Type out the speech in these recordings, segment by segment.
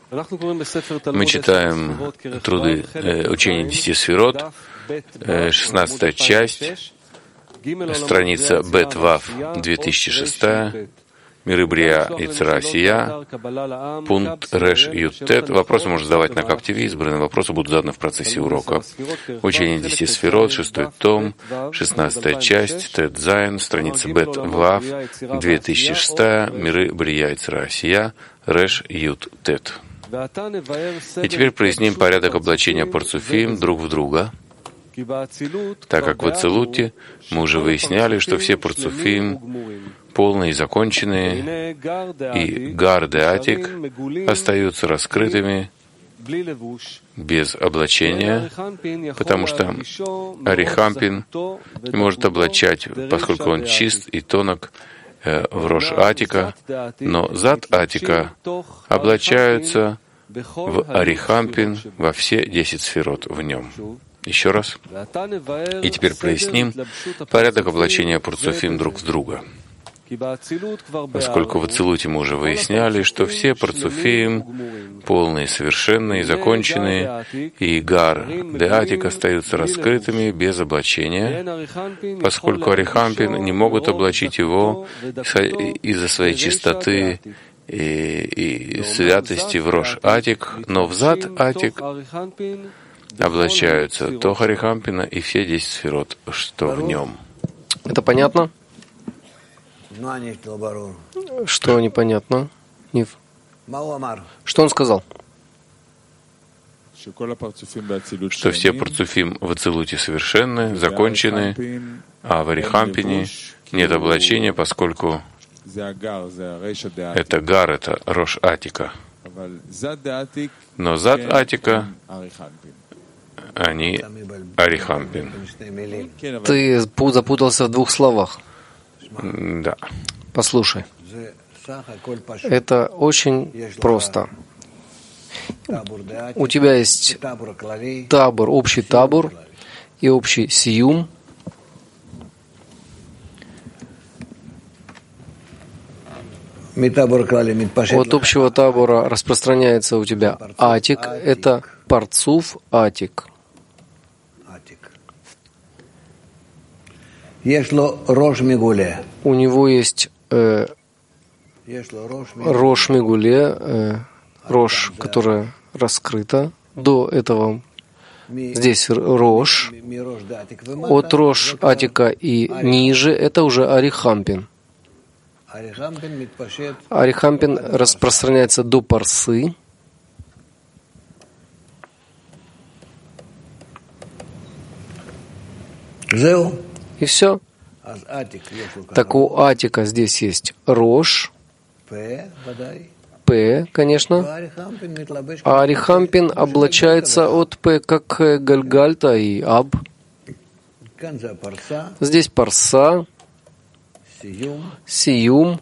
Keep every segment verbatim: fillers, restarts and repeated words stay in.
Мы читаем труды э, учения десяти сферот, э, шестнадцатая часть, страница Бет Вав, две тысячи шестая, Миры Брия и Цара Сия, пункт Реш Ют Тет. Вопросы можно задавать на Кап ТВ, избранные вопросы будут заданы в процессе урока. Учение десяти сферот, шестой том, шестнадцатая часть, Тет Зайн, страница Бет Вав, две тысячи шестая, Миры Брия и Цара Сия, Реш Ют Тет. И теперь проясним порядок облачения парцуфим друг в друга, так как в Ацилуте мы уже выясняли, что все парцуфим полные и законченные, и Гар де Атик остаются раскрытыми без облачения, потому что Арихампин не может облачать, поскольку он чист и тонок э, в Рош Атика, но Зад Атика облачаются в Арихампин во все десять сферот в нем. Еще раз. И теперь проясним порядок облачения парцуфим друг в друга. Поскольку в Ацилуте мы уже выясняли, что все парцуфим полные, совершенные, законченные, и Гар де Атик остаются раскрытыми без облачения, поскольку Арихампин не могут облачить его из-за своей чистоты и, и святости в Рош Атик, но в Зад Атик облачаются Тох Арихампина и все десять сферот, что в нем. Это понятно? Что непонятно? Нив. Что он сказал? Что все парцуфим в Ацилуте совершенны, закончены, а в Арихампине нет облачения, поскольку это Гар, это Рош Атика. Но Зад Атика они Арихампин. Ты запутался в двух словах. Да. Послушай. Это очень просто. У тебя есть табор, общий табор и общий сиюм. От общего табора распространяется у тебя Атик, это парцуф Атик. У него есть э, Рош Мегуле, э, Рош, которая раскрыта. До этого здесь Рош. От Рош Атика и ниже это уже Арихампин. Арихампин распространяется до парсы. И все. Так у Атика здесь есть Рош, П, конечно, а Арихампин облачается от П, как Гальгальта и Аб. Здесь парса, сиюм,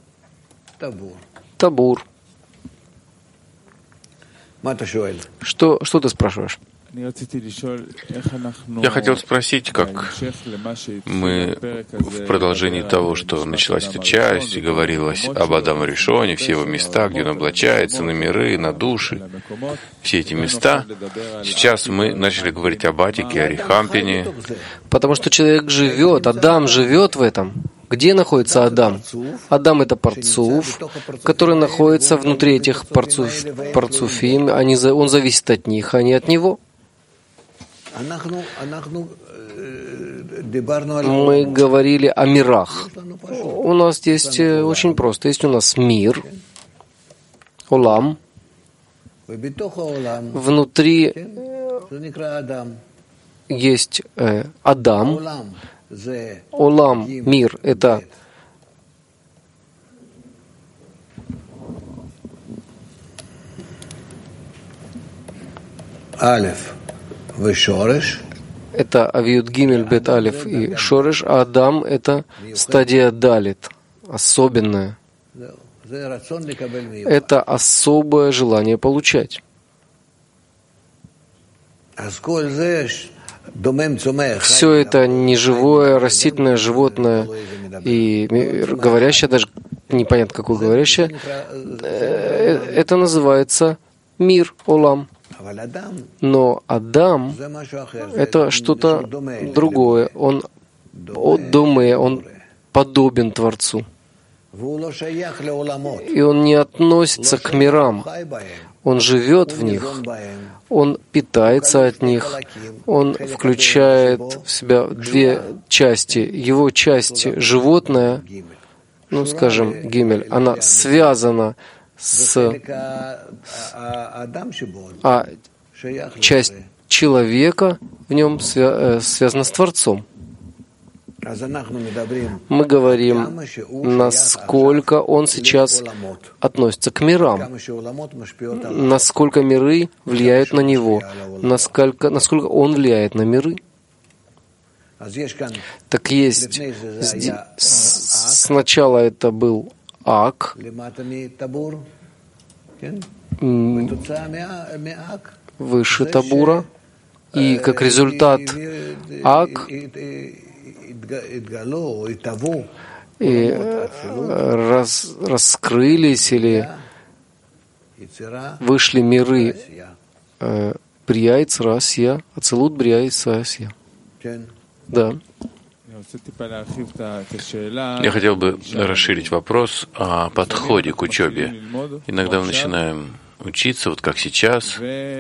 табур. Что, что ты спрашиваешь? Я хотел спросить, как мы в продолжении того, что началась эта часть, и говорилось об Адаме Ришоне, все его места, где он облачается, на миры, на души, все эти места. Сейчас мы начали говорить об Атике, о Арихампине. Потому что человек живет, Адам живет в этом. Где находится Адам? Адам — это парцуф, который находится внутри этих парцуф, парцуфим. Они, он зависит от них, а не от него. Мы говорили о мирах. У нас есть очень просто. Есть у нас мир, Олам. Внутри есть э, Адам. Олам, мир, это Алеф. Это Авиют Гимель, Бет Алеф и Шореш, а Адам — это стадия Далит, особенная. Это особое желание получать. Все это неживое, растительное, животное и говорящее, даже непонятно какое говорящее, это называется мир, Олам. Но Адам — это что-то другое. Он думает, он подобен Творцу. И он не относится к мирам. Он живет в них, он питается от них, он включает в себя две части. Его часть животная, ну, скажем, гимель, она связана с... А часть человека в нем свя... связана с Творцом. Мы говорим, насколько он сейчас относится к мирам, насколько миры влияют на него, насколько, насколько он влияет на миры. Так есть, сначала это был Ак, выше Табура, и как результат Ак и раз, раскрылись или вышли миры э, Брия, Ицра, Асия, Ацилут, Брия, Ицра, Асия. Да. Я хотел бы расширить вопрос о подходе к учебе. Иногда мы начинаем учиться, вот как сейчас,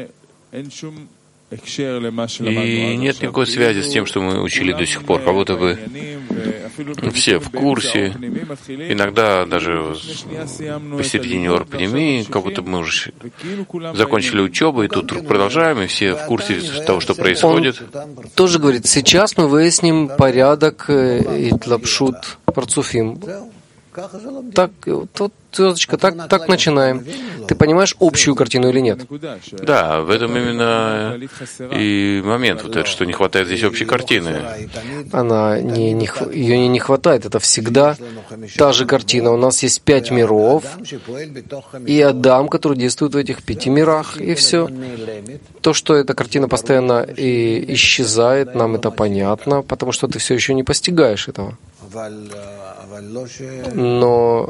и нет никакой связи с тем, что мы учили до сих пор. Как будто бы все в курсе. Иногда даже посередине орпанемии, как будто бы мы уже закончили учебу, и тут вдруг продолжаем, и все в курсе того, что происходит. Он тоже говорит, сейчас мы выясним порядок и тлапшут парцуфим. Так, тут звездочка, так, так начинаем. Ты понимаешь общую картину или нет? Да, в этом именно и момент, вот это, что не хватает здесь общей картины. Она не, не, ее не, не хватает, это всегда та же картина. У нас есть пять миров, и Адам, который действует в этих пяти мирах, и все. То, что эта картина постоянно и исчезает, нам это понятно, потому что ты все еще не постигаешь этого. Но,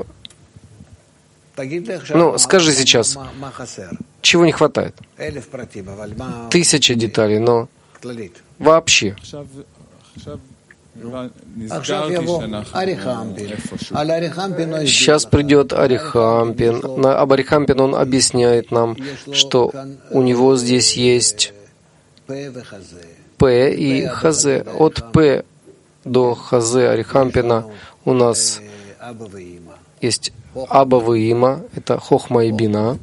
ну, скажи сейчас, чего не хватает? Тысяча деталей, но вообще. Сейчас придет Арихампин. Об Арихампин он объясняет нам, что у него здесь есть П и Хазе. От П до Хазе Арихампина у нас есть Аба и Има, это Хохма и Бина.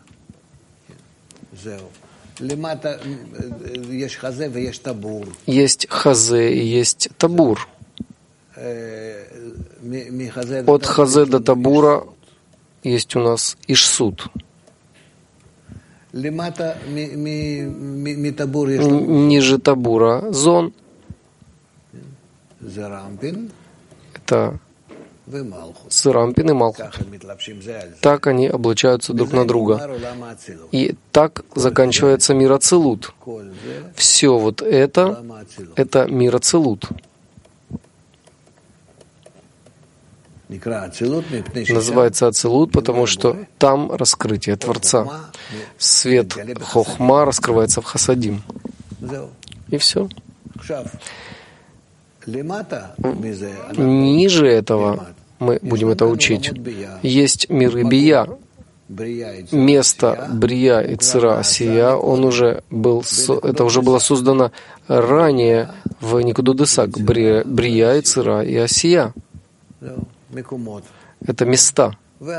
Есть Хазе и есть Табур. От Хазе до Табура есть у нас Ишсут. Ниже Табура Зон. Это Сырампин и Малхут. Так они облачаются друг на друга. И так заканчивается мир Ацилут. Все вот это, это мир Ацилут. Называется Ацилут, потому что там раскрытие Творца. Свет Хохма раскрывается в Хасадим. И все. Ниже этого, мы будем это учить, есть миры Бия. Место Брия и Цира Асия, он уже был, это уже было создано ранее в Никудудесак. Брия, Брия и Цира и Асия. Это места.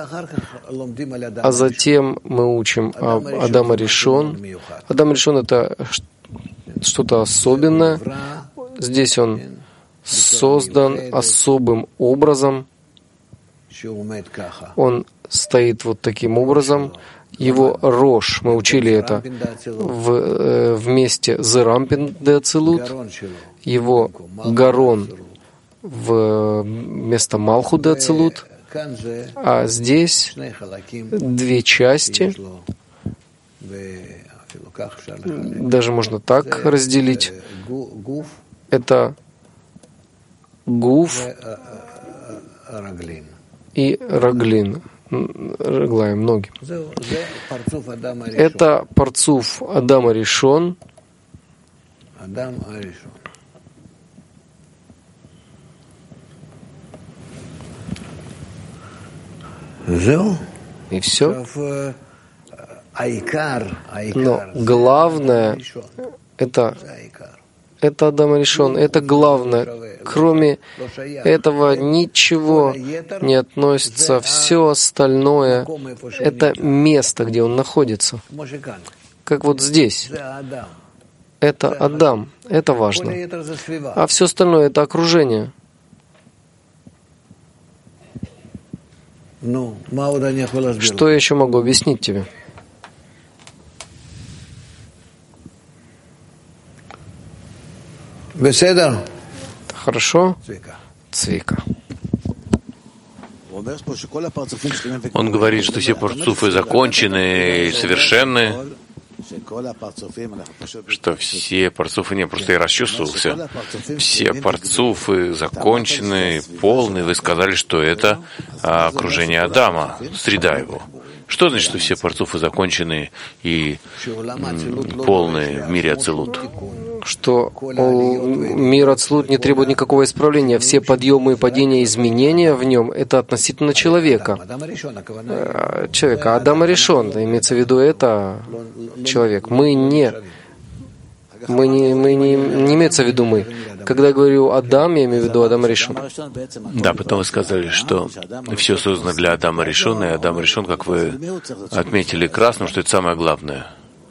А затем мы учим об Адам Ришон. Адам Ришон — это что-то особенное. Здесь он создан особым образом. Он стоит вот таким образом. Его рош, мы учили это в, э, вместе Зерампин де Ацилут, его гарон в место Малху де Ацилут, а здесь две части, даже можно так разделить. Это Гуф и Раглин. Реглаем, ноги. Это парцуф Адама Ришон. И все. Но главное это, это Адам Ришон, это главное. Кроме этого ничего не относится. Все остальное — это место, где он находится. Как вот здесь. Это Адам, это важно. А все остальное — это окружение. Что я еще могу объяснить тебе? Хорошо? Цвика. Он говорит, что все парцуфы закончены и совершенны, что все парцуфы, не, просто я расчувствовался, все парцуфы закончены, полные. Вы сказали, что это окружение Адама, среда его. Что значит, что все парцуфы закончены и полные в мире Ацилут? Что мир Ацилут не требует никакого исправления. Все подъемы и падения, изменения в нем — это относительно человека. Человека. Адама Ришон, имеется в виду это человек. Мы не... Мы не, мы не, не имеется в виду мы. Когда я говорю Адам, я имею в виду Адама Ришон. Да, потом вы сказали, что все создано для Адама Ришона, и Адам Ришон, как вы отметили красным, что это самое главное.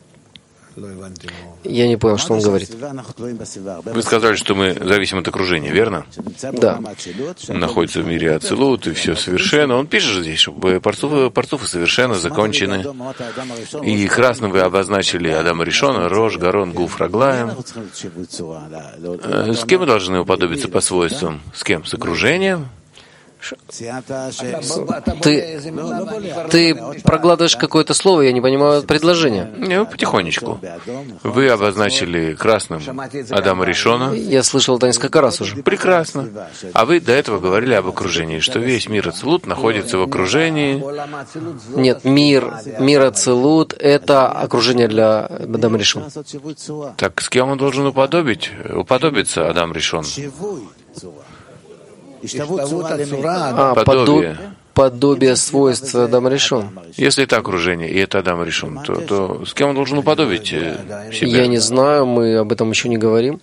Я не понял, что он говорит. Вы сказали, что мы зависим от окружения, верно? Да. Он находится в мире Ацилут, и все совершенно. Он пишет здесь, чтобы парцуфы, парцуфы совершенно закончены. И красным вы обозначили Адама Ришона, Рош, Гарон, Гуф, Раглаем. С кем мы должны уподобиться по свойствам? С кем? С окружением? Ты, ты проглатываешь какое-то слово, я не понимаю предложение. Не, потихонечку. Вы обозначили красным Адама Ришона. Я слышал это несколько раз уже. Прекрасно. А вы до этого говорили об окружении, что весь мир Ацилут находится в окружении. Нет, мир, мир Ацилут — это окружение для Адама Ришона. Так с кем он должен уподобить? Уподобиться Адам Ришон? А, подобие. Подобие свойств Адама Ришон. Если это окружение, и это Адам Ришон, то, то с кем он должен уподобить себя? Я не знаю, мы об этом еще не говорим.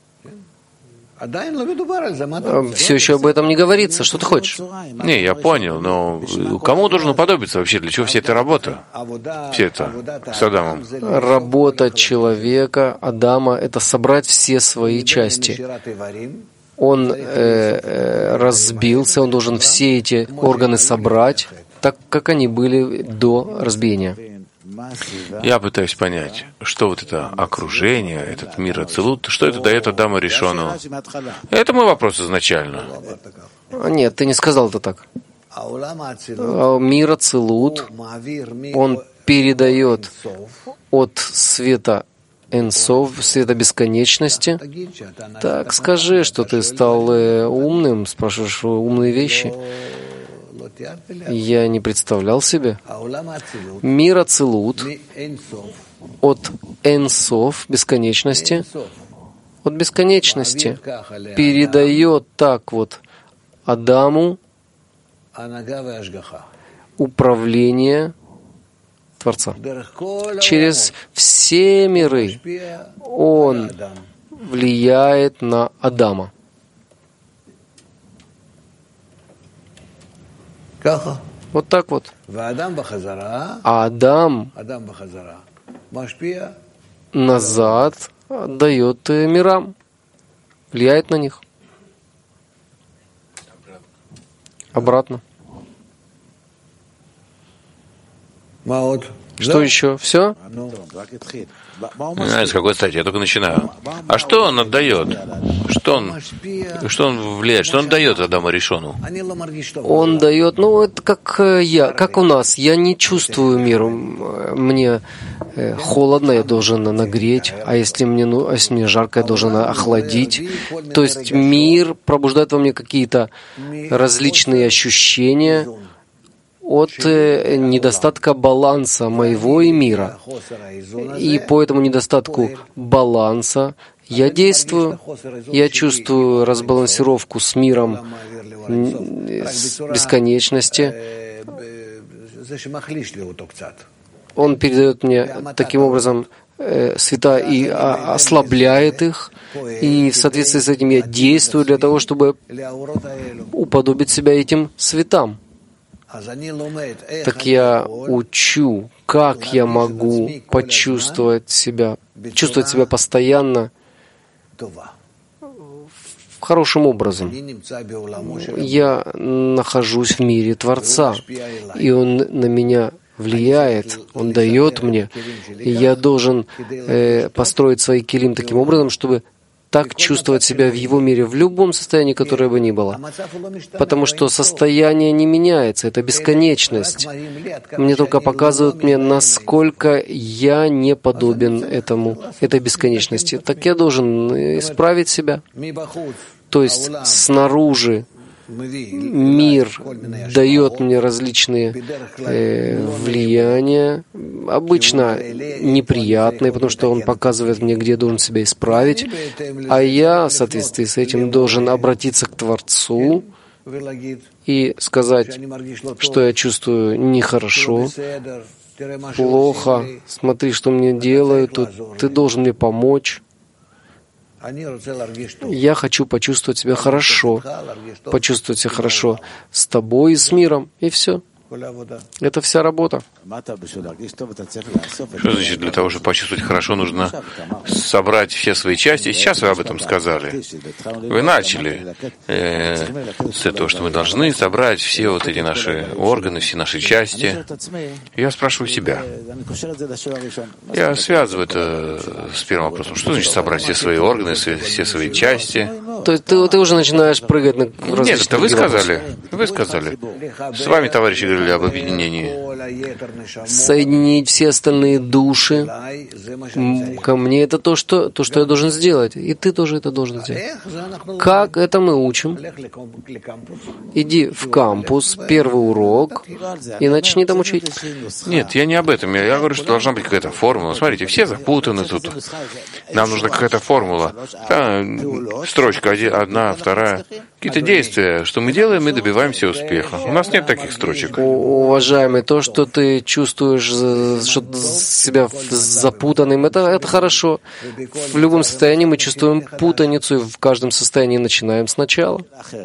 Все еще об этом не говорится. Что ты хочешь? Не, я понял, но кому должен уподобиться вообще? Для чего вся эта работа? Все это с Адамом. Работа человека, Адама, это собрать все свои части. Он э, э, разбился, он должен все эти органы собрать, так как они были до разбиения. Я пытаюсь понять, что вот это окружение, этот мир Ацилут, что это дает Адаму Ришону? Это мой вопрос изначально. Нет, ты не сказал это так. Мир Ацилут, он передает от света Энсов, света бесконечности. Так скажи, что ты стал э, умным, спрашиваешь умные вещи. Я не представлял себе. Мир Ацилут от Энсов, бесконечности, от бесконечности передает так вот Адаму управление Творца. Через все миры он влияет на Адама. Вот так вот. А Адам назад дает мирам, влияет на них. Обратно. Что еще? Все? Знаете, с какой стати? Я только начинаю. А что он отдает? Что он, что он влияет? Что он дает Адаму Ришону? Он дает, ну, это как я, как у нас. Я не чувствую мир. Мне холодно, я должен нагреть. А если мне, ну, если мне жарко, я должен охладить. То есть мир пробуждает во мне какие-то различные ощущения. от недостатка баланса моего и мира. И по этому недостатку баланса я действую, я чувствую разбалансировку с миром с бесконечности. Он передает мне таким образом света и ослабляет их, и в соответствии с этим я действую для того, чтобы уподобить себя этим светам. Так я учу, как я могу почувствовать себя, чувствовать себя постоянно хорошим образом. Я нахожусь в мире Творца, и Он на меня влияет, Он дает мне, и я должен э, построить свои килим таким образом, чтобы так чувствовать себя в Его мире, в любом состоянии, которое бы ни было. Потому что состояние не меняется, это бесконечность. Мне только показывают мне, насколько я не подобен этому, этой бесконечности. Так я должен исправить себя. То есть снаружи мир дает мне различные э, влияния, обычно неприятные, потому что он показывает мне, где я должен себя исправить, а я в соответствии с этим должен обратиться к Творцу и сказать, что я чувствую нехорошо, плохо, смотри, что мне делают, тут ты должен мне помочь. Я хочу почувствовать себя хорошо, почувствовать себя хорошо с тобой и с миром, и все. Это вся работа. Что значит, для того, чтобы почувствовать хорошо, нужно собрать все свои части? Сейчас вы об этом сказали. Вы начали э, с этого, что мы должны собрать все вот эти наши органы, все наши части. Я спрашиваю себя. Я связываю это с первым вопросом. Что значит собрать все свои органы, все свои части? То есть ты, ты уже начинаешь прыгать на различные... Нет, это вы сказали. Вы сказали. С вами, товарищи, говорили об объединении. Соединить все остальные души ко мне — это то, что, то, что я должен сделать. И ты тоже это должен сделать. Как это мы учим? Иди в кампус, первый урок, и начни там учить. Нет, я не об этом. Я, я говорю, что должна быть какая-то формула. Смотрите, все запутаны тут. Нам нужна какая-то формула. А, строчка одна, вторая. Какие-то действия, что мы делаем, и добиваемся успеха. У нас нет таких строчек. Уважаемый, то, что ты чувствуешь что себя запутанным, это, это хорошо. В любом состоянии мы чувствуем путаницу, и в каждом состоянии начинаем сначала.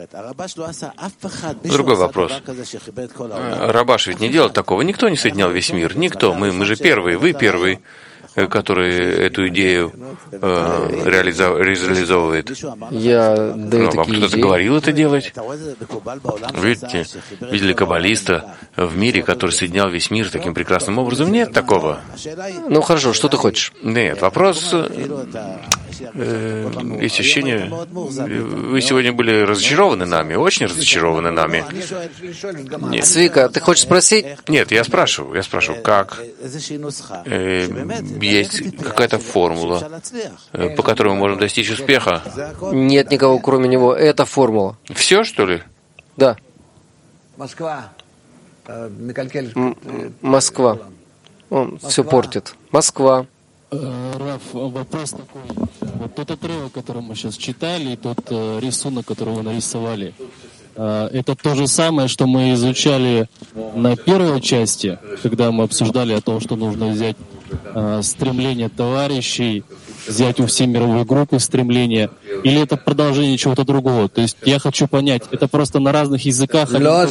Другой вопрос. Рабаш ведь не делал такого. Никто не соединял весь мир. Никто. Мы, мы же первые. Вы первые, который эту идею э, реализовывает. Я даю ну, вам кто-то идеи. Говорил это делать? Видите, видели каббалиста в мире, который соединял весь мир таким прекрасным образом? Нет такого. Ну хорошо, что ты хочешь? Нет, вопрос... Э, есть ощущение, вы сегодня были разочарованы нами, очень разочарованы нами. Нет. Свика, ты хочешь спросить? Нет, я спрашиваю, я спрашиваю, как э, есть какая-то формула, э, по которой мы можем достичь успеха? Нет никого, кроме него. Это формула. Все, что ли? Да. Москва. М- Москва. Он все портит. Москва. Раф, вопрос такой. Вот тот отрывок, который мы сейчас читали, и тот э, рисунок, который вы нарисовали, э, это то же самое, что мы изучали на первой части, когда мы обсуждали о том, что нужно взять э, стремление товарищей, взять у всей мировой группы стремления, или это продолжение чего-то другого? То есть я хочу понять, это просто на разных языках?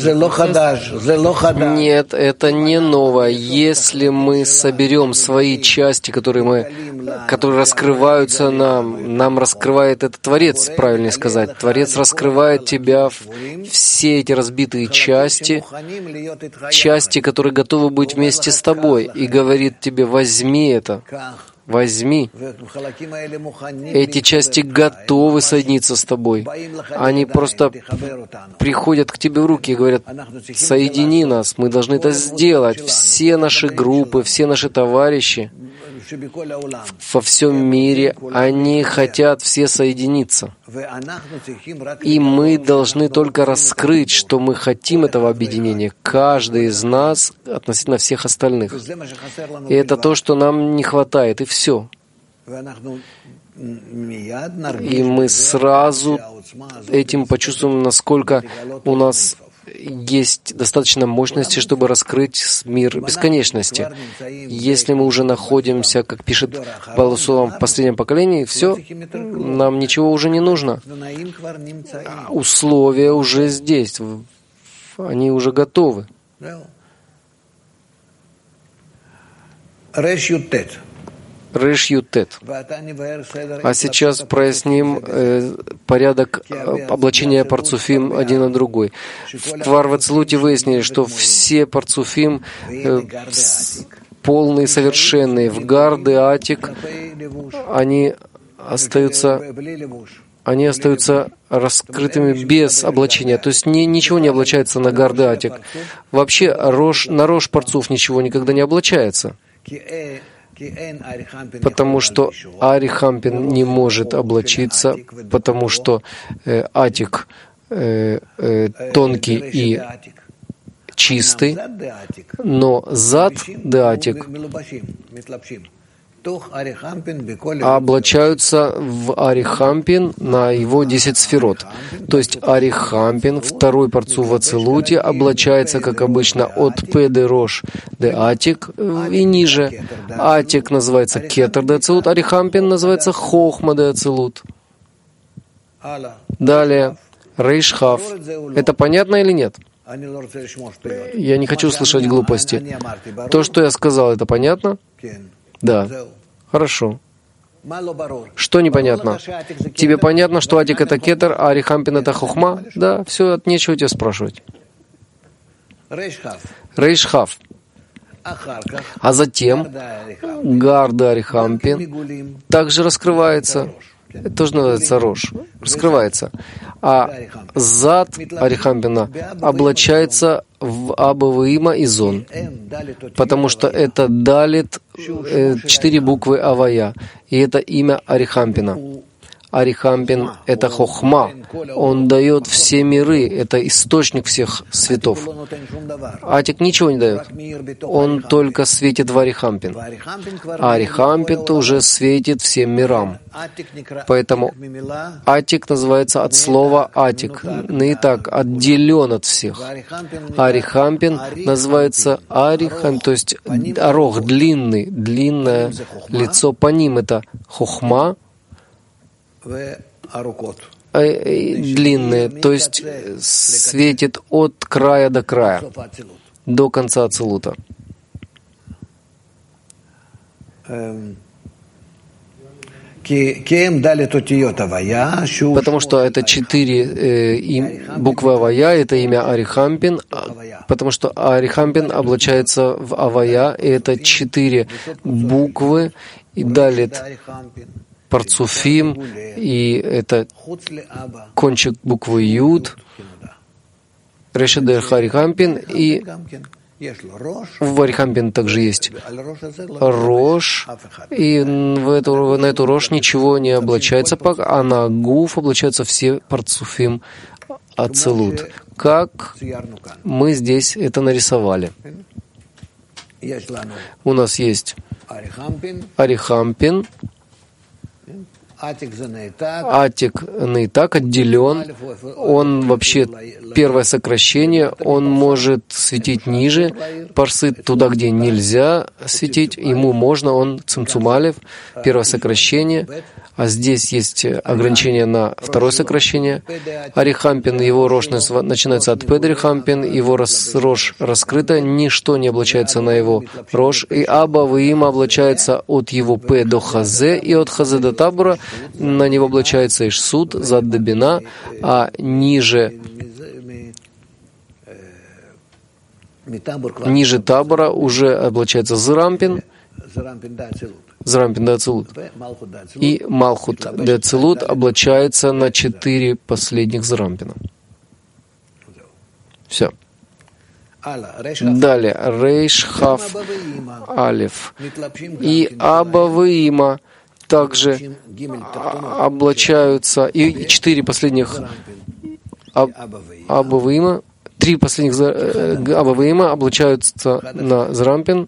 Нет, это не новое. Если мы соберем свои части, которые мы, которые раскрываются нам, нам раскрывает это Творец, правильнее сказать. Творец раскрывает тебя в все эти разбитые части, части, которые готовы быть вместе с тобой, и говорит тебе: возьми это. Возьми. Эти части готовы соединиться с тобой. Они просто приходят к тебе в руки и говорят: соедини нас, мы должны это сделать. Все наши группы, все наши товарищи, во всем мире, они хотят все соединиться. И мы должны только раскрыть, что мы хотим этого объединения, каждый из нас относительно всех остальных. И это то, что нам не хватает, и все. И мы сразу этим почувствуем, насколько у нас есть достаточно мощности, чтобы раскрыть мир бесконечности. Если мы уже находимся, как пишет Баласулам, в последнем поколении, все, нам ничего уже не нужно. Условия уже здесь, они уже готовы. Реш Ютет. А сейчас проясним э, порядок облачения парцуфим один на другой. В Квар-Вацлуте выяснили, что все парцуфим э, полные, совершенные. В Гарды, Атик они остаются, они остаются раскрытыми без облачения. То есть ни, ничего не облачается на Гарды, Атик. Вообще рош, на Рош парцуф ничего никогда не облачается. Потому что Арихампин не может облачиться, потому что э, Атик э, э, тонкий и чистый, но Зад де Атик облачаются в Арихампин на его десять сферот. То есть Арихампин, второй парцуф в Ацилуте, облачается, как обычно, от П де Рош де Атик и ниже. Атик называется Кетер де Ацилут, Арихампин называется Хохма де Ацилут. Далее, Рейшхав. Это понятно или нет? Я не хочу слышать глупости. То, что я сказал, это понятно? Да. Хорошо. Что непонятно? Тебе понятно, что Атик — это Кетер, а Арихампин — это Хохма? Да, все, нечего тебе спрашивать. Рейшхав. А затем Гарда Арихампин также раскрывается. Это тоже называется Рош. Раскрывается. А Зад Арихампина облачается в Абаваима и Зон, потому что это далит э, четыре буквы Авая, и это имя Арихампина. Арихампин — это Хохма, он дает все миры, это источник всех светов. Атик ничего не дает, он только светит в Арихампин. А Арихампин уже светит всем мирам. Поэтому Атик называется от слова Атик, не так, отделен от всех. Арихампин называется Арихам, то есть Арох, длинный, длинное лицо, по ним это Хохма, длинные, то есть светит от края до края, до конца Ацилута. Потому что это четыре э, им, буквы Авая, это имя Арихампин, потому что Арихампин облачается в Авая, и это четыре буквы, и далит Парцуфим, и это кончик буквы Юд, Решедер Арихампин, и в Арихампин также есть Рош, и в эту, на эту Рош ничего не облачается, а на Гуф облачаются все Парцуфим Ацилут. Как мы здесь это нарисовали. У нас есть Арихампин, Атик Нейтак отделен, он вообще первое сокращение, он может светить ниже парсы, туда, где нельзя светить, ему можно, он Цимцумалев, первое сокращение, а здесь есть ограничение на второе сокращение. Арихампин, его рош начинается от Педрихампин, его рош раскрыто, ничто не облачается на его рош, и Аба Ваима облачается от его П до Хазе, и от Хазе до Табура на него облачается Ишсуд, Зад до Бина, а ниже ниже Табора уже облачается Зрампин, Зрампин де Ацилут. И Малхут де Ацилут облачается на четыре последних Зрампина. Все. Далее, Рейш Хав Алиф. И Аба Виима также облачаются, и четыре последних Аба Виима, три последних Аба Виима облачаются на Зрампин,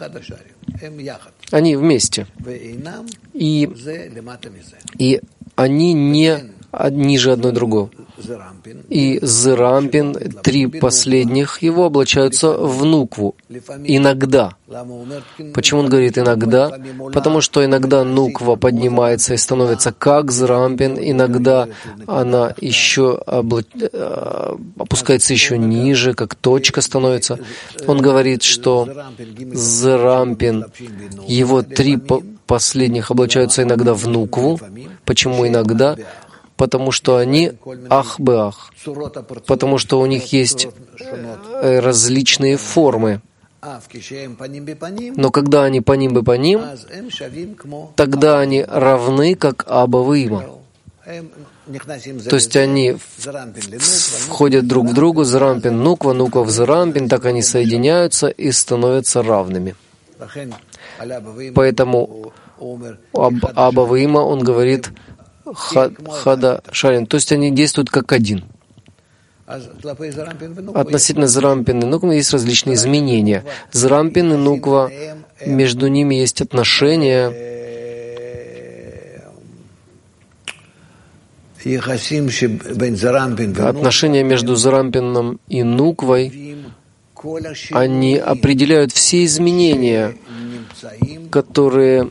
они вместе. И, и они не ниже одной другого. И Зрампин, три последних его облачаются в нукву. Иногда. Почему он говорит иногда? Потому что иногда нуква поднимается и становится как Зрампин, иногда она еще обла... опускается еще ниже, как точка становится. Он говорит, что Зрампин, его три последних облачаются иногда в нукву. Почему иногда? Потому что они ах-беах, потому что у них есть различные формы. Но когда они паним бе паним, тогда они равны, как Аба Виима. То есть они входят друг в друга, Зрампин, нуква, нуква в Зрампин, так они соединяются и становятся равными. Поэтому об Аба Виима он говорит Хада Шарин, то есть они действуют как один. Относительно Зрампин и Нуква есть различные изменения. Зрампин и Нуква, между ними есть отношения, отношения между Зрампином и Нуквой, они определяют все изменения, которые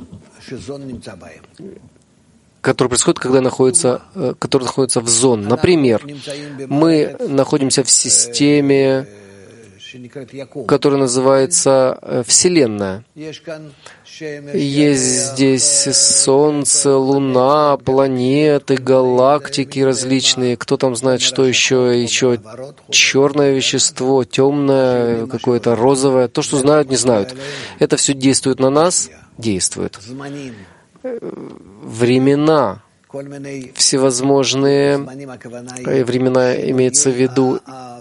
которые происходят, когда находятся, которые находятся в зон. Например, мы находимся в системе, которая называется Вселенная. Есть здесь Солнце, Луна, планеты, галактики различные. Кто там знает, что еще? Еще черное вещество, темное, какое-то розовое. То, что знают, не знают. Это все действует на нас? Действует. Времена, всевозможные времена, имеется в виду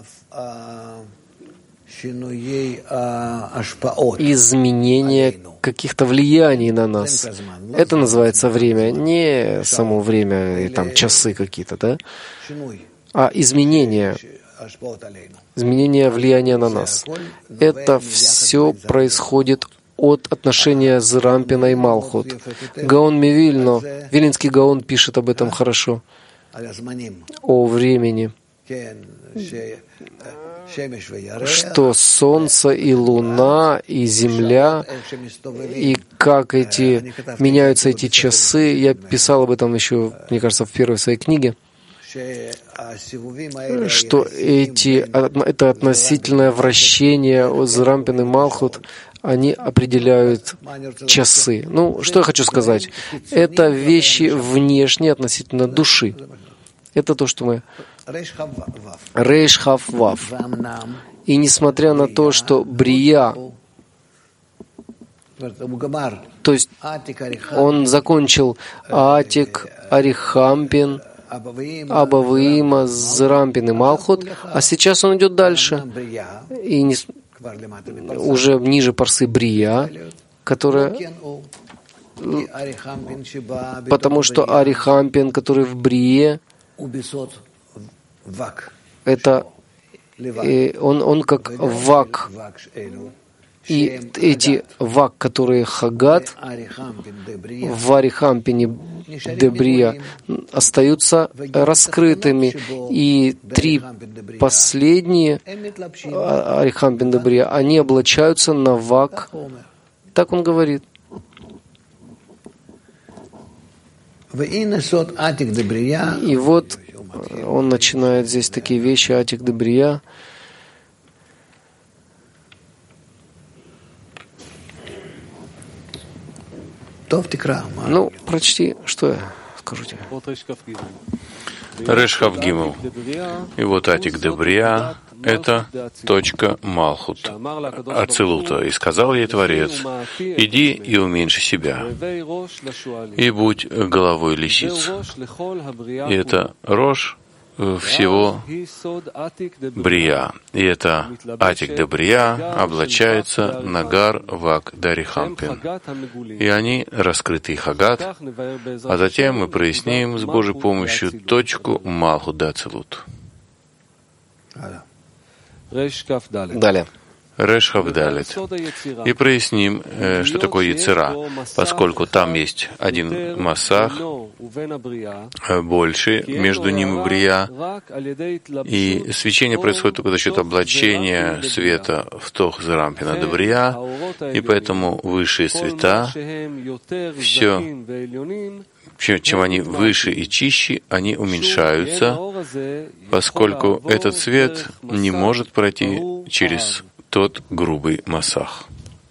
изменения каких-то влияний на нас. Это называется время, не само время, там часы какие-то, да, а изменения, изменения влияния на нас. Это все происходит от отношения Зрампина и Малхут. Гаон Мивильно, Вилинский Гаон пишет об этом хорошо, о времени, что Солнце и Луна и Земля, и как эти меняются эти часы. Я писал об этом еще, мне кажется, в первой своей книге, что эти, это относительное вращение от Зрампин и Малхут, они определяют часы. Ну, что я хочу сказать? Это вещи внешние относительно души. Это то, что мы... Рейш Хав Вав. И несмотря на то, что Брия, то есть он закончил Атик, Арихампин, Аба Виима, Зрампин и Малхут, а сейчас он идет дальше. И не... уже ниже парсы Брия, которая... Потому что Арихампин, который в Брие, это и он, он как вак. И эти вак, которые хагат, в Арихампине Дебрия, остаются раскрытыми. И три последние Арихампин Дебрия, они облачаются на вак. Так он говорит. И вот он начинает здесь такие вещи, Атик Дебрия. Ну, прочти, что я скажу тебе. Реш Хав Гимел. И вот Атик Дебрия — это точка Малхут, Ацилута. И сказал ей Творец: иди и уменьши себя, и будь головой лисиц. И это Рош всего Брия. И это Атик де Брия облачается Нагар Вак Дарихампин. И они раскрыты Хагат, а затем мы проясним с Божьей помощью точку Малхут де Ацилут. Далее. Реш Хавдалет. И проясним, что такое Яцера, поскольку там есть один Масах, больше между ним и Брия, и свечение происходит только за счет облачения света в Тох Зарампина до Брия, и поэтому высшие света, все, чем они выше и чище, они уменьшаются, поскольку этот свет не может пройти через тот грубый масах.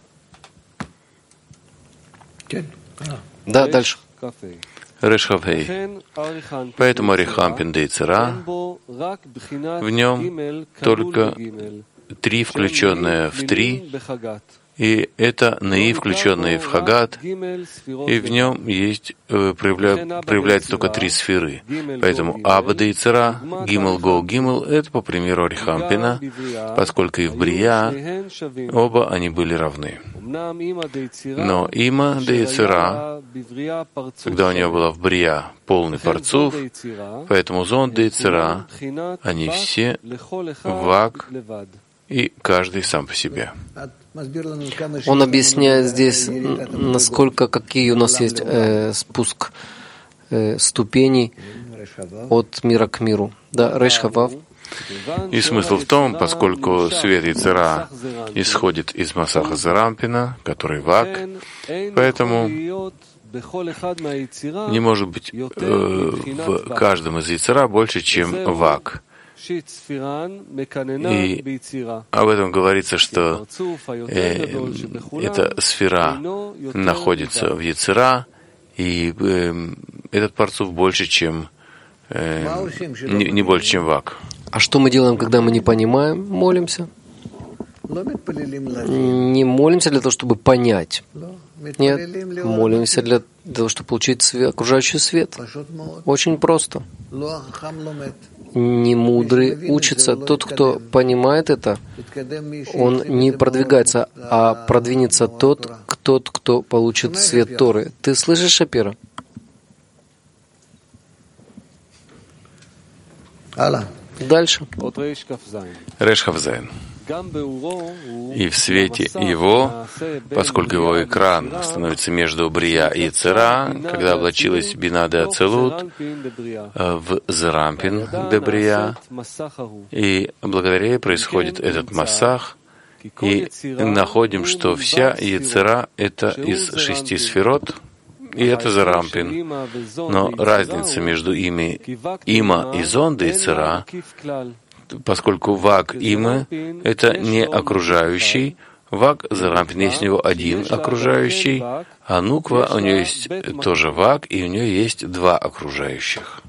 Да, дальше. Решхавей. Поэтому Арихампин де Яцера, в нем только три, включенные в три, и это наи, включенные в Хагат, и в нем есть, проявля, проявляется только три сферы. Поэтому Аба де Яцера, Гимел Гоу Гимел, это по примеру Арихампина, поскольку и в Брия оба они были равны. Но Има де Яцера, когда у нее была в Брия полный парцуф, поэтому Зон де Яцера, они все Вак, и каждый сам по себе. Он объясняет здесь, насколько, какие у нас есть э, спуск э, ступеней от мира к миру. Да, Решхавав. И смысл в том, поскольку свет Яцера исходит из Масаха Зарампина, который Вак, поэтому не может быть э, в каждом из Яцера больше, чем Вак. И об этом говорится, что э, эта сфера находится в Яцера, и э, этот парцуф больше, чем э, не, не больше, чем Вак. А что мы делаем, когда мы не понимаем? Молимся. Не молимся для того, чтобы понять. Нет, молимся для того, чтобы получить свет, окружающий свет. Очень просто. Немудрый учится. Тот, кто понимает это, он не продвигается, а продвинется тот, кто, кто получит свет Торы. Ты слышишь, Шапира? Дальше. Реш Хавзайн. И в свете его, поскольку его экран становится между Брия и Яцера, когда облачилась Бина де Ацилут в Зарампин де Брия, и благодаря ей происходит этот масах, и находим, что вся Яцера — это из шести сферот, и это Зарампин. Но разница между ими Има и Зон де Яцера, поскольку Вак Имы — это не окружающий, Вак Зарампин, есть у него один окружающий, а Нуква, у нее есть тоже Вак, и у нее есть два окружающих.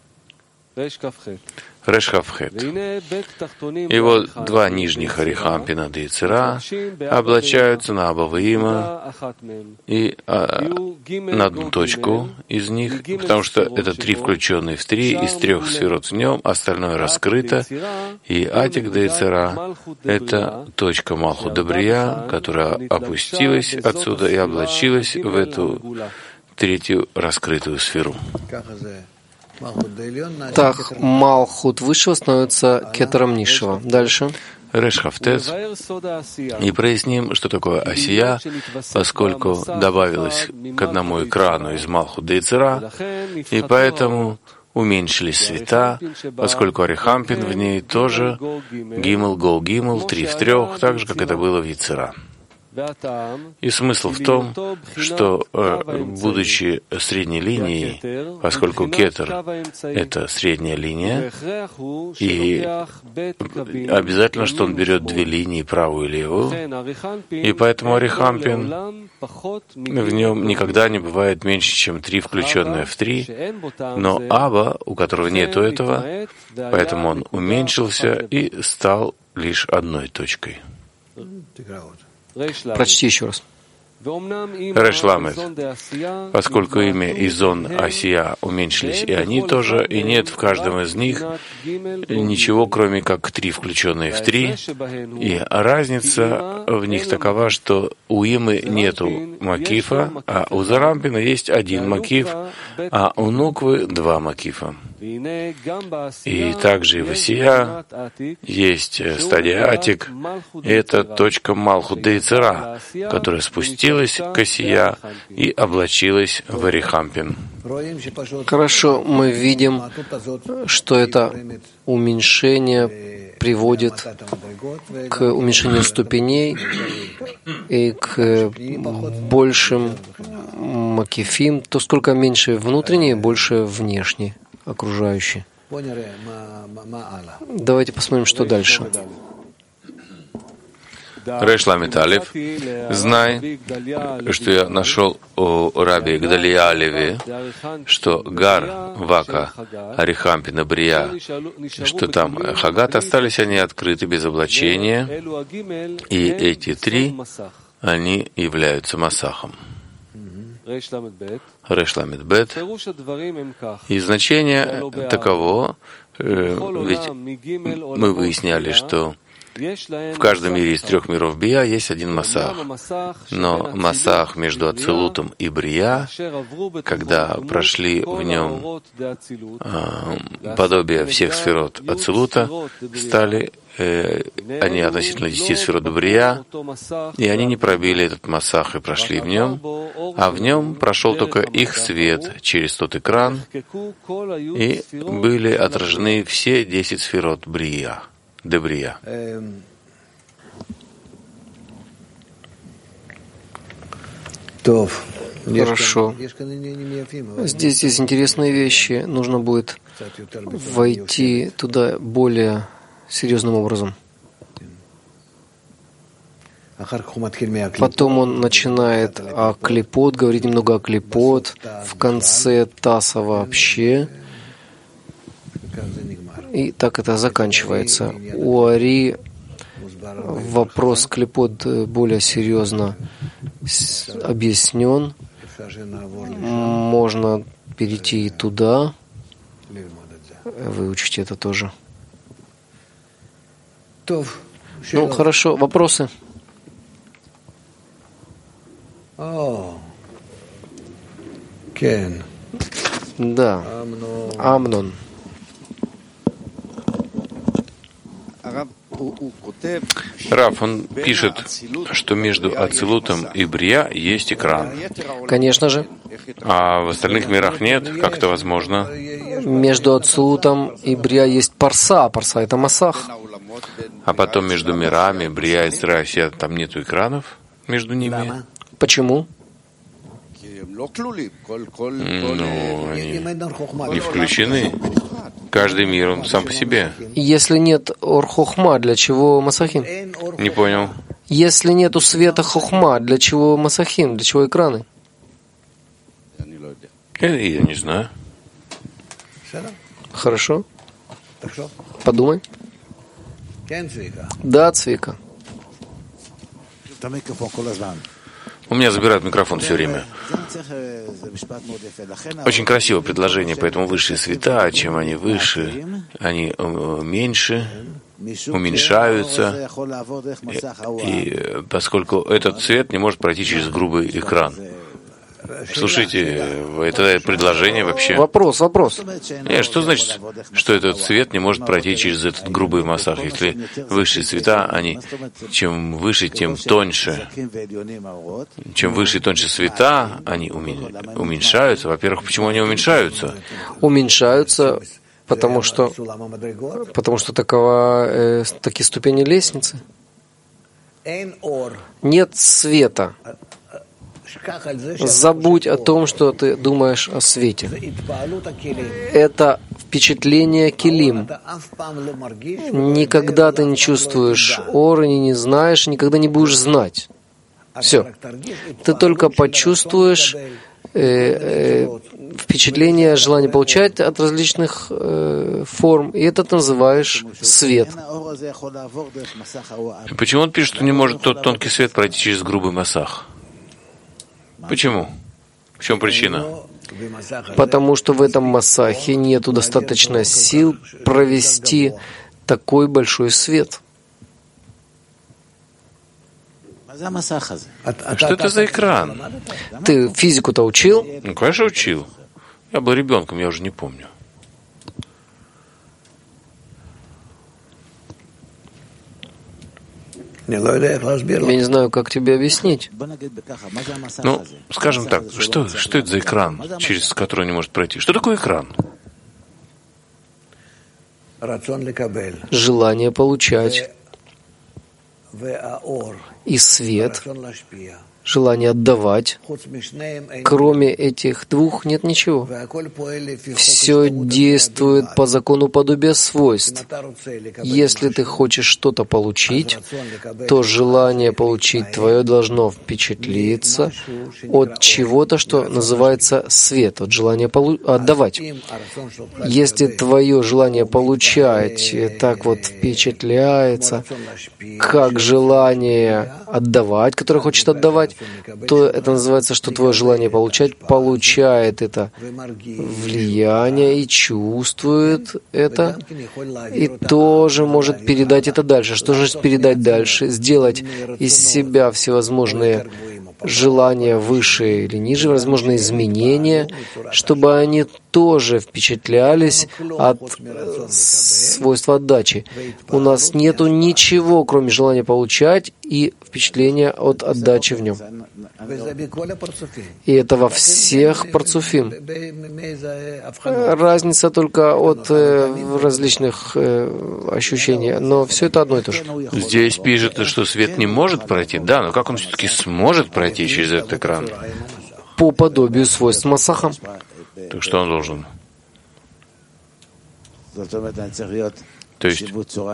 Решхавхет. И вот два нижних Арихампина де Яцера облачаются на Абаваима и а, на одну точку из них, потому что это три, включенные в три, из трех сферот в нем, остальное раскрыто, и Атик де Яцера — это точка Малхут де Брия, которая опустилась отсюда и облачилась в эту третью раскрытую сферу. Так, Малхут высшего становится кетером низшего. Дальше. Решхавтес. И проясним, что такое Асия, поскольку добавилось к одному экрану из Малхут де Яцера, и поэтому уменьшились света, поскольку Арихампин в ней тоже Гимел, Гол, Гимел, три в трех, так же, как это было в Яцера. И смысл в том, что, будучи средней линией, поскольку кетер — это средняя линия, и обязательно, что он берет две линии, правую и левую, и поэтому Арихампин, в нем никогда не бывает меньше, чем три, включенные в три, но Аба, у которого нету этого, поэтому он уменьшился и стал лишь одной точкой. Прочти еще раз. Реш Ламед, поскольку имя и Зон Асия уменьшились, и они тоже, и нет в каждом из них ничего, кроме как три, включенные в три, и разница в них такова, что у Имы нету макифа, а у Зарампина есть один макиф, а у Нуквы два макифа. И также и в Асия есть стадия Атик, и это точка Малхут де Йецер-Ара, которая спустилась к Асия и облачилась в Арихампин. Хорошо, мы видим, что это уменьшение приводит к уменьшению ступеней и к большим макифим, то сколько меньше внутренние, больше внешние, окружающие. Давайте посмотрим, что дальше. Реш Ламед Алеф, знай, что я нашел у Раби Гдалия Алеви, что Гар, Вака, Арихампина, Брия, что там Хагат, остались они открыты без облачения, и эти три, они являются Масахом. Реш Ламед Бет. И значение таково, ведь мы выясняли, что в каждом мире из трех миров Бия есть один Масах. Но Масах между Ацилутом и Брия, когда прошли в нем э, подобие всех сферот Ацилута, стали э, они относительно десяти сферот Брия, и они не пробили этот Масах и прошли в нем, а в нем прошел только их свет через тот экран, и были отражены все десять сферот Брия. Дебрия. Хорошо. Здесь есть интересные вещи. Нужно будет войти туда более серьезным образом. Потом он начинает о клипот, говорит немного о клипот, в конце Таса вообще. И так это заканчивается. У Ари вопрос клипот более серьезно объяснен. Можно перейти и туда, выучить это тоже. Ну, хорошо. Вопросы? Да. Амнон. Рав, он пишет, что между Ацилутом и Брия есть экран. Конечно же. А в остальных мирах нет? Как это возможно? Между Ацилутом и Брия есть парса. Парса — это Масах. А потом между мирами, Брия и Срасия, там нету экранов между ними? Почему? Ну, они не включены. Каждый мир, он сам по себе. Если нет ор-хохма, для чего масахим? Не понял. Если нету света хохма, для чего масахим? Для чего экраны? Я, я не знаю. Хорошо. Подумай. Да, Цвика. У меня забирают микрофон все время. Очень красивое предложение, поэтому высшие света, чем они выше, они меньше, уменьшаются, и, и поскольку этот цвет не может пройти через грубый экран. Слушайте, это предложение вообще... Вопрос, вопрос. Нет, что значит, что этот цвет не может пройти через этот грубый массаж? Если высшие цвета, они чем выше, тем тоньше. Чем выше и тоньше цвета, они уменьшаются. Во-первых, почему они уменьшаются? Уменьшаются, потому что, потому что такова, э, такие ступени лестницы. Нет света. Забудь о том, что ты думаешь о свете. Это впечатление килим. Никогда ты не чувствуешь ор, и не знаешь, никогда не будешь знать. Все. Ты только почувствуешь э, э, впечатление, желание получать от различных э, форм, и это ты называешь свет. Почему он пишет, что не может тот тонкий свет пройти через грубый массах? Почему? В чем причина? Потому что в этом масахе нету достаточно сил провести такой большой свет. Что это за экран? Ты физику-то учил? Ну, конечно, учил. Я был ребенком, я уже не помню. Я не знаю, как тебе объяснить. Ну, скажем так, что, что это за экран, через который не может пройти? Что такое экран? Желание получать и свет, желание отдавать. Кроме этих двух нет ничего. Все действует по закону подобия свойств. Если ты хочешь что-то получить, то желание получить твое должно впечатлиться от чего-то, что называется свет, от желания полу- отдавать. Если твое желание получать так вот впечатляется, как желание отдавать, которое хочет отдавать, то это называется, что твое желание получать получает это влияние и чувствует это, и тоже может передать это дальше. Что же передать дальше? Сделать из себя всевозможные желания выше или ниже, возможные изменения, чтобы они тоже впечатлялись от свойства отдачи. У нас нету ничего, кроме желания получать и впечатления от отдачи в нем. И это во всех парцуфим. Разница только от э, различных э, ощущений, но все это одно и то же. Здесь пишет, что свет не может пройти. Да, но как он все-таки сможет пройти через этот экран? По подобию свойств масаха. Так что он должен? То есть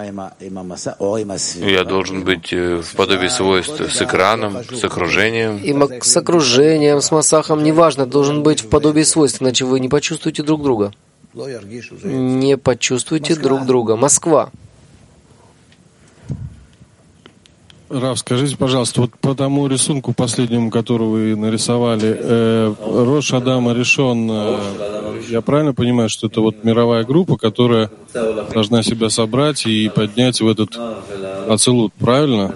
я должен быть в подобии свойств с экраном, с окружением. И с окружением, с масахом, неважно, должен быть в подобии свойств, иначе вы не почувствуете друг друга. Не почувствуете друг друга. Москва. Рав, скажите, пожалуйста, вот по тому рисунку последнему, который вы нарисовали, э, Рош Адам Аришон, э, я правильно понимаю, что это вот мировая группа, которая должна себя собрать и поднять в этот ацилут, правильно?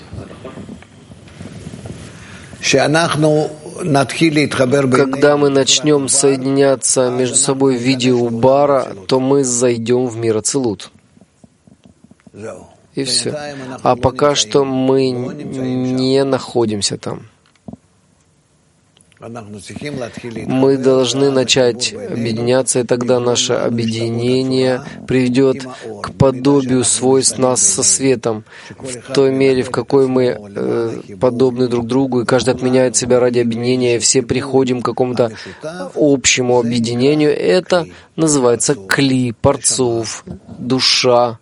Когда мы начнем соединяться между собой в виде убара, то мы зайдем в мир ацилут. И все. А пока что мы не находимся там. Мы должны начать объединяться, и тогда наше объединение приведет к подобию свойств нас со светом, в той мере, в какой мы э, подобны друг другу, и каждый отменяет себя ради объединения, и все приходим к какому-то общему объединению. Это называется кли, парцуф, душа,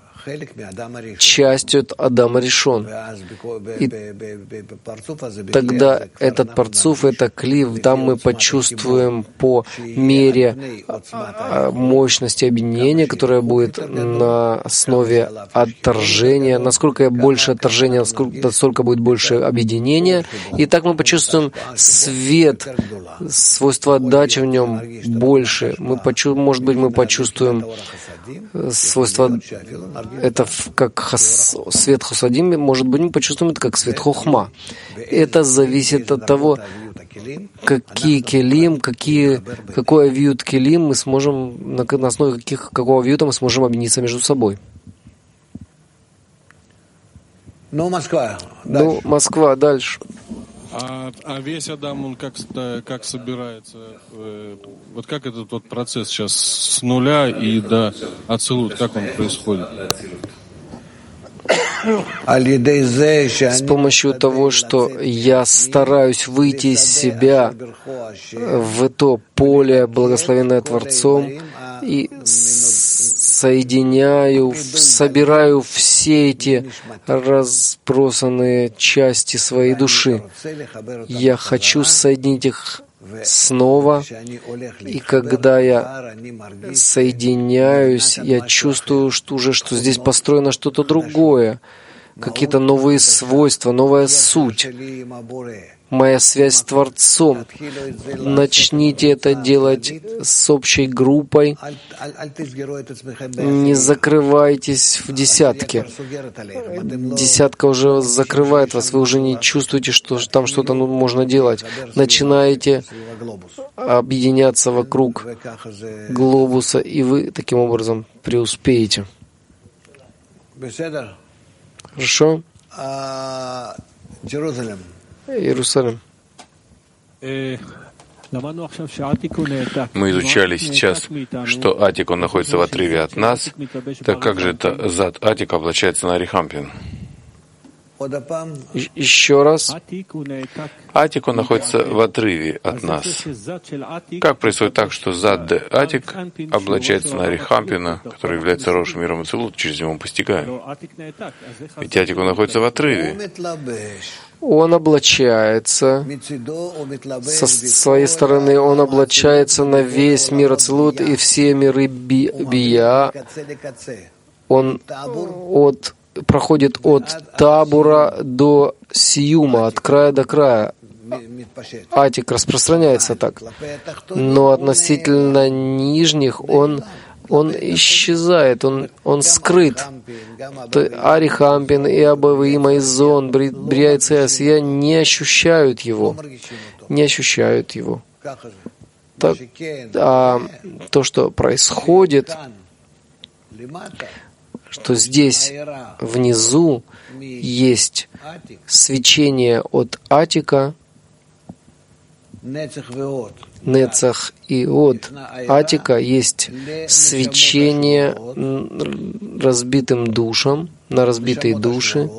частью от Адама Ришон. И тогда этот парцуф, это клив, там мы почувствуем по мере мощности объединения, которое будет на основе отторжения. Насколько больше отторжения, настолько будет больше объединения. И так мы почувствуем свет, свойство отдачи в нем больше. Мы почу... Может быть, мы почувствуем свойство, это как хас, свет хасадим, может быть, мы почувствуем это как свет хохма. Это зависит от того, какие келим, какие, какой авиют келим мы сможем, на, на основе каких, какого авиюта мы сможем объединиться между собой. Ну, Москва. Ну, Москва, дальше. А, а весь Адам, он как, как собирается? Э, вот как этот вот процесс сейчас с нуля и до ацилут, как он происходит? С помощью того, что я стараюсь выйти из себя в то поле, благословенное Творцом, и соединяю, собираю все эти разбросанные части своей души. Я хочу соединить их снова, и когда я соединяюсь, я чувствую что уже, что здесь построено что-то другое, какие-то новые свойства, новая суть. моя связь с Творцом. Начните это делать с общей группой. Не закрывайтесь в десятке. Десятка уже закрывает вас, вы уже не чувствуете, что там что-то можно делать. Начинаете объединяться вокруг глобуса, и вы таким образом преуспеете. Хорошо? Иерусалим. Мы изучали сейчас, что Атик, он находится в отрыве от нас. Так как же это зад Атик облачается на Арихампин? Еще раз. Атик, он находится в отрыве от нас. Как происходит так, что зад Атик облачается на Арихампина, который является Рошем миром Ацилут, через него мы постигаем? Ведь Атик, он находится в отрыве. Он облачается, со своей стороны, он облачается на весь мир Ацилут и все миры би, Бия. Он от, проходит от Табура до Сиюма, от края до края. Атик распространяется так. Но относительно нижних он Он исчезает, он, он скрыт. Арихампин и Абавима, и Зон, Брия и Цеасия не ощущают его. Не ощущают его. Так, а то, что происходит, что здесь внизу есть свечение от Атика, Нецах и от Атика есть свечение разбитым душам, на разбитые души.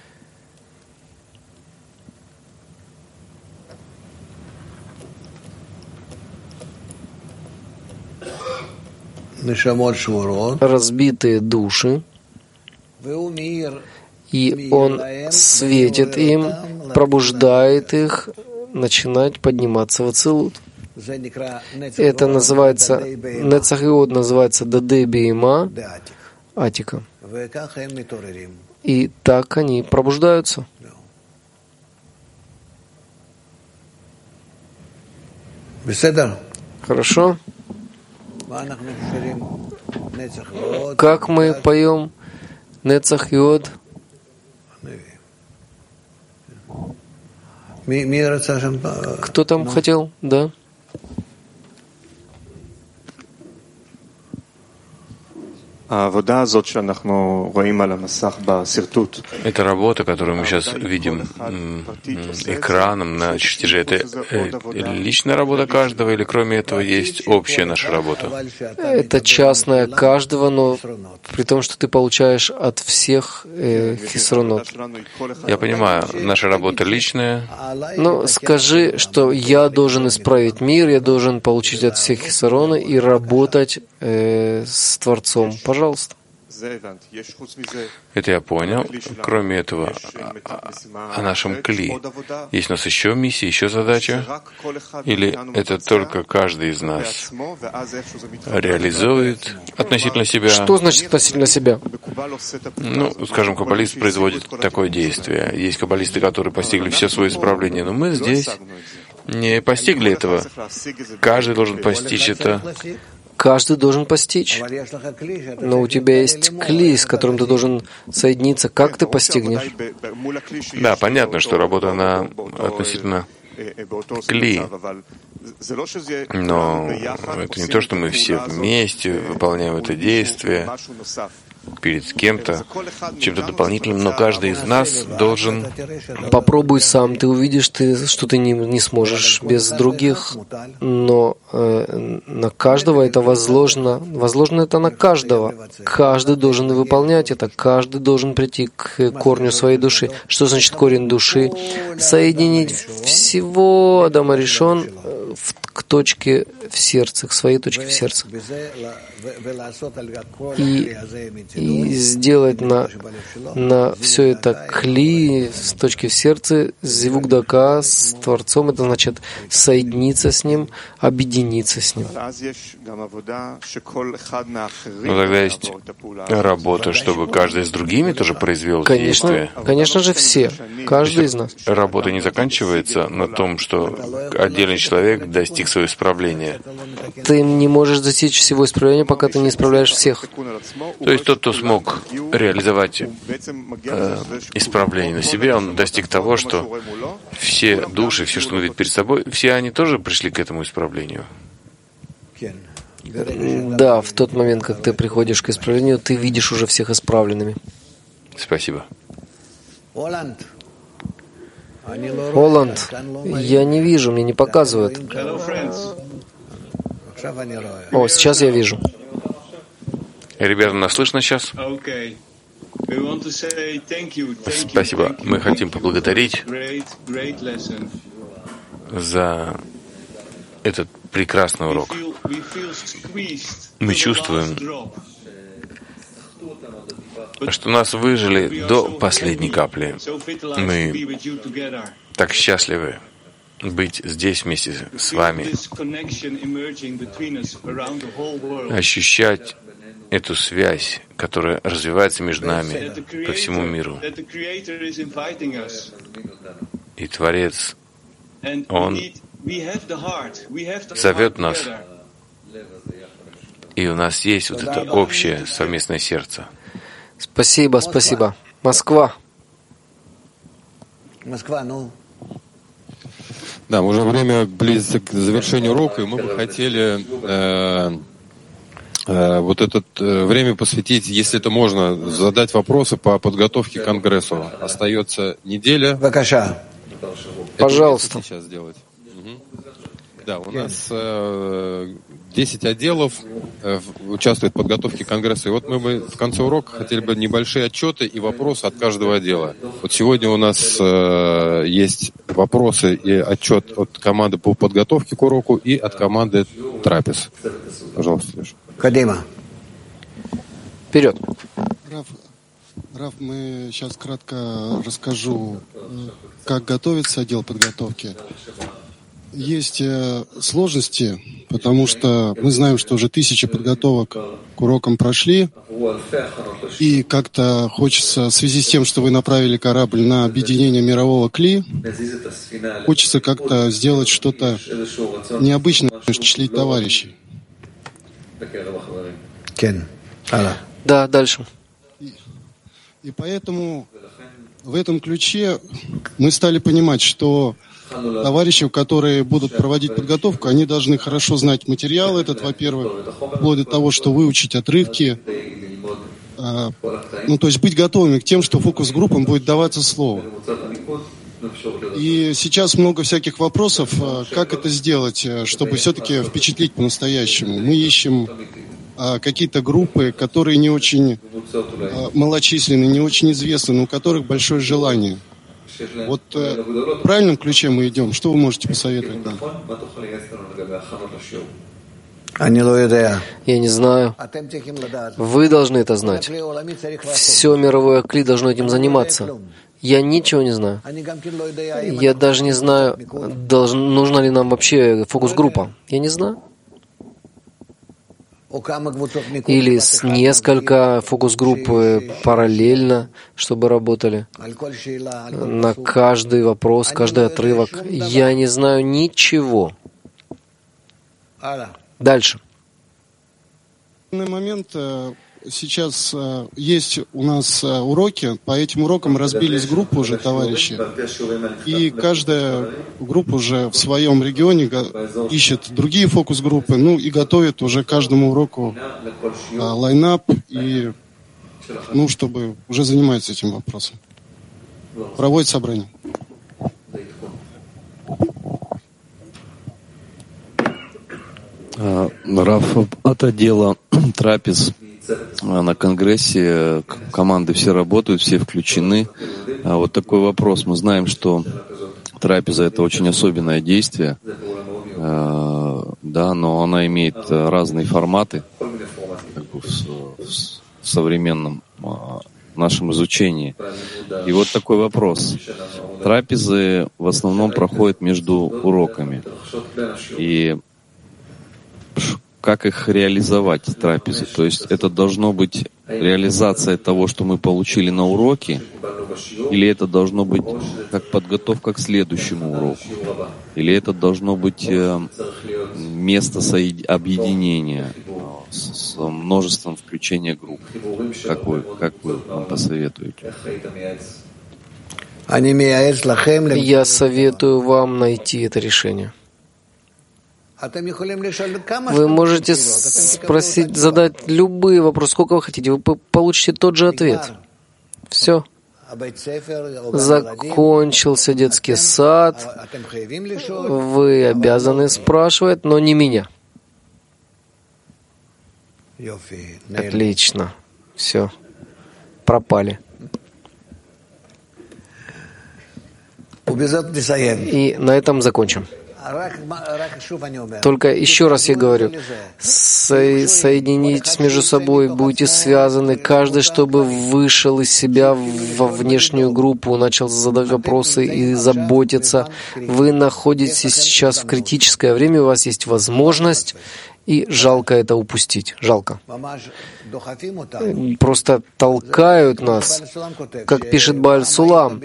Разбитые души, и он светит им, пробуждает их, начинать подниматься в Ацилут. Это называется, Нецах и Од называется Даде Биима Атика. И так они пробуждаются. Хорошо? Как мы поем Нецах и Од? Кто там хотел? Да. Эта работа, которую мы сейчас видим экраном на чертеже, это личная работа каждого, или кроме этого есть общая наша работа? Это частная каждого, но при том, что ты получаешь от всех э, хисронот. Я понимаю, наша работа личная. Но скажи, что я должен исправить мир, я должен получить от всех хисроны и работать э, с Творцом. Пожалуйста. Это я понял. Кроме этого, о нашем кли. Есть у нас еще миссия, еще задача? Или это только каждый из нас реализует относительно себя? Что значит относительно себя? Ну, скажем, каббалист производит такое действие. Есть каббалисты, которые постигли все свое исправление, но мы здесь не постигли этого. Каждый должен постичь это. Каждый должен постичь. Но у тебя есть кли, с которым ты должен соединиться. Как ты постигнешь? Да, понятно, что работа она относительно кли. Но это не то, что мы все вместе выполняем это действие перед кем-то, чем-то дополнительным, но каждый из нас должен... Попробуй сам, ты увидишь, ты, что ты не, не сможешь без других, но э, на каждого это возложено. Возложено это на каждого. Каждый должен выполнять это, каждый должен прийти к корню своей души. Что значит корень души? Соединить всего Адама Ришон в, к точке в сердце, к своей точке в сердце. И, и сделать на, на все это кли с точки в сердце, зивук дака с Творцом, это значит соединиться с Ним, объединиться с Ним. Но тогда есть работа, чтобы каждый с другими тоже произвел конечно, действие. Конечно же, все. Каждый из нас. Работа не заканчивается на том, что отдельный человек достиг своего исправления. Ты не можешь достичь всего исправления, пока ты не исправляешь всех. То есть тот, кто смог реализовать э, исправление на себе, он достиг того, что все души, все, что он видит перед собой, все они тоже пришли к этому исправлению. Да, в тот момент, как ты приходишь к исправлению, ты видишь уже всех исправленными. Спасибо. Оланд, я не вижу, мне не показывают. О, сейчас я вижу. Ребята, нас слышно сейчас? Спасибо. Мы хотим поблагодарить за этот прекрасный урок. Мы чувствуем, что нас выжили до последней капли. Мы так счастливы быть здесь вместе с вами, ощущать эту связь, которая развивается между нами по всему миру. И Творец, Он зовет нас, и у нас есть вот это общее совместное сердце. Спасибо, спасибо. Москва. Москва, ну. Да, уже время близится к завершению урока, и мы бы хотели э, э, вот это э, время посвятить, если это можно, задать вопросы по подготовке к Конгрессу. Остается неделя. Вакаша. Пожалуйста. Сейчас сделать. Угу. Да, у нас э, десять отделов э, участвуют в подготовке Конгресса. И вот мы бы в конце урока хотели бы небольшие отчеты и вопросы от каждого отдела. Вот сегодня у нас э, есть вопросы и отчет от команды по подготовке к уроку и от команды Трапез. Пожалуйста, Леша. Кадима. Вперед. Раф, Раф, мы сейчас кратко расскажу, как готовится отдел подготовки. Есть сложности, потому что мы знаем, что уже тысячи подготовок к урокам прошли, и как-то хочется, в связи с тем, что вы направили корабль на объединение мирового кли, хочется как-то сделать что-то необычное, впечатлить товарищей. Да, дальше. И, и поэтому в этом ключе мы стали понимать, что товарищи, которые будут проводить подготовку, они должны хорошо знать материал этот, во-первых, вплоть до того, что выучить отрывки, а, ну, то есть быть готовыми к тем, что фокус-группам будет даваться слово. И сейчас много всяких вопросов, как это сделать, чтобы все-таки впечатлить по-настоящему. Мы ищем а, какие-то группы, которые не очень а, малочисленны, не очень известны, но у которых большое желание. Вот э, в правильном ключе мы идем. Что вы можете посоветовать нам? Я не знаю. Вы должны это знать. Все мировое кли должно этим заниматься. Я ничего не знаю. Я даже не знаю, должен, нужна ли нам вообще фокус-группа. Я не знаю. Или с несколько фокус-групп параллельно, чтобы работали на каждый вопрос, каждый отрывок. Я не знаю ничего. Дальше. На данный момент сейчас есть у нас уроки. По этим урокам разбились группы уже, товарищи. И каждая группа уже в своем регионе ищет другие фокус-группы, ну и готовит уже каждому уроку лайнап, и, ну, чтобы уже заниматься этим вопросом. Проводит собрание. Раф, от отдела Трапез на Конгрессе команды все работают, все включены. Вот такой вопрос. Мы знаем, что трапеза — это очень особенное действие. да, но она имеет разные форматы как бы, в, в современном нашем изучении. И вот такой вопрос. Трапезы в основном проходят между уроками. И как их реализовать, трапезы? То есть это должно быть реализация того, что мы получили на уроке, или это должно быть как подготовка к следующему уроку, или это должно быть место объединения с множеством включения групп? Как вы, как вы нам посоветуете? Я советую вам найти это решение. Вы можете спросить, задать любые вопросы, сколько вы хотите, вы получите тот же ответ. Все. Закончился детский сад, вы обязаны спрашивать, но не меня. Отлично. Все. Пропали. И на этом закончим. Только еще раз я говорю, со- соединитесь между собой, будьте связаны, каждый, чтобы вышел из себя во внешнюю группу, начал задавать вопросы и заботиться. Вы находитесь сейчас в критическое время, у вас есть возможность, и жалко это упустить. Жалко. Просто толкают нас, как пишет Бааль Сулам.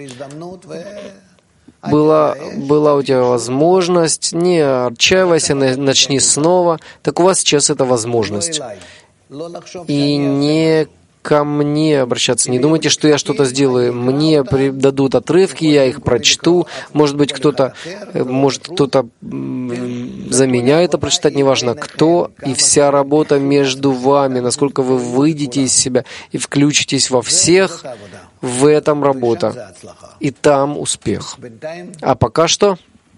Была, была у тебя возможность, не отчаивайся, начни снова. Так у вас сейчас эта возможность. И не ко мне обращаться. Не думайте, что я что-то сделаю. Мне дадут отрывки, я их прочту. Может быть, кто-то, может, кто-то за меня это прочитать, неважно кто. И вся работа между вами, насколько вы выйдете из себя и включитесь во всех, в этом работа. И там успех. А пока что...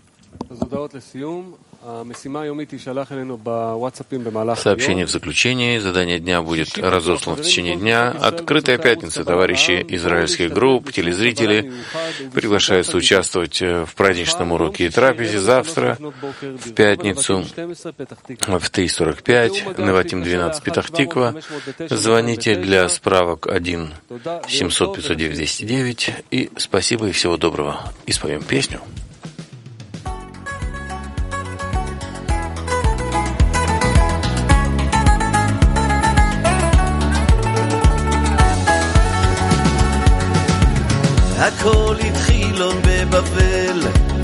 Сообщение в заключении. Задание дня будет разослано в течение дня. Открытая пятница, товарищи израильских групп, телезрители. Приглашаются участвовать в праздничном уроке и трапезе завтра, в пятницу, в три сорок пять, Неватим двенадцать, Петах-Тиква. Звоните для справок один семьсот пятьсот девять двести девять. И спасибо и всего доброго. И споем песню. הכל התחיל עוד בבבל,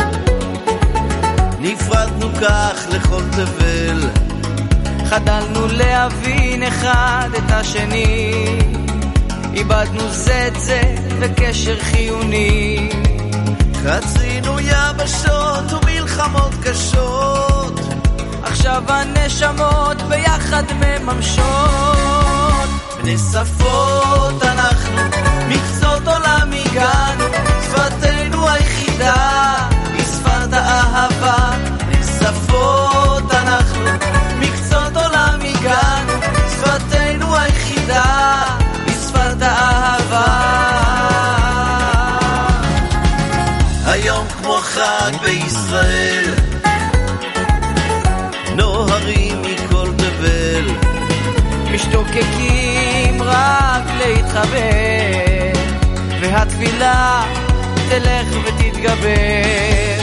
נפרדנו כך לכל תבל, חדלנו להבין אחד את השני, איבדנו זה את זה וקשר חיוני, חצינו יבשות ומלחמות קשות, עכשיו הנשמות ביחד מממשות, בני שפות אנחנו, מקצות עולם הגענו, שפתנו היחידה היא שפת האהבה, בני שפות אנחנו, מקצות עולם הגענו, שפתנו היחידה היא שפת האהבה. היום כמו חג בישראל, נוהרים מכל תבל, משתוקקים רק להתחבר, והתפילה תלך ותתגבר.